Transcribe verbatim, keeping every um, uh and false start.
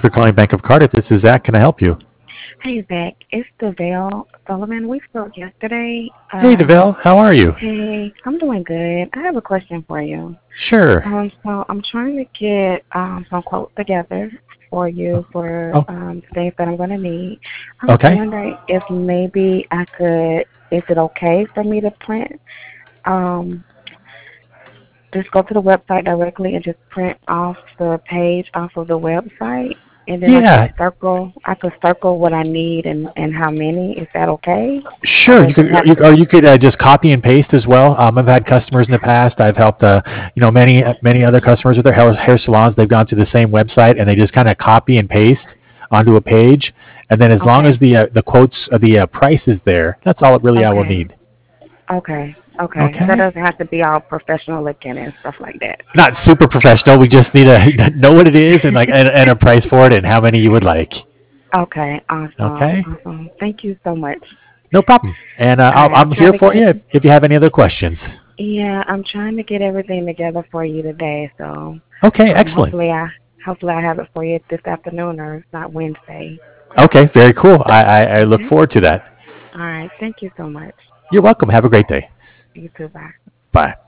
for calling Bank of Cardiff. This is Zach. Can I help you? Hey Zach, it's DeVale Sullivan. We spoke yesterday. Hey, Um, DeVille. How are you? hey, I'm doing good. I have a question for you. Sure. Um, so I'm trying to get um some quotes together for you for Oh, um things that I'm gonna need. I was okay. wondering if maybe I could. Is it okay for me to print um just go to the website directly and just print off the page off of the website, and then I could Yeah, circle I could circle what I need and and how many. Is that okay? Or sure. does You it could, have you, to? or you could uh, just copy and paste as well. Um, I've had customers in the past. I've helped, uh, you know, many many other customers with their hair, hair salons. They've gone to the same website and they just kind of copy and paste onto a page. And then as long Okay, as the uh, the quotes, uh, the uh, price is there, that's all it really I will okay, need. okay, okay. So it Okay. doesn't have to be all professional looking and stuff like that. Not super professional. We just need to know what it is and like and, and a price for it and how many you would like. Okay, awesome, Okay. awesome. Thank you so much. No problem. And uh, All I'll, right, I'm I'm trying here to for you get. if, if you have any other questions. Yeah, I'm trying to get everything together for you today. So, Okay, um, excellent. hopefully I hopefully I have it for you this afternoon or if not Wednesday. Okay, very cool. I, I, I look Okay. forward to that. All right. Thank you so much. You're welcome. Have a great day. You too. Bye. Bye.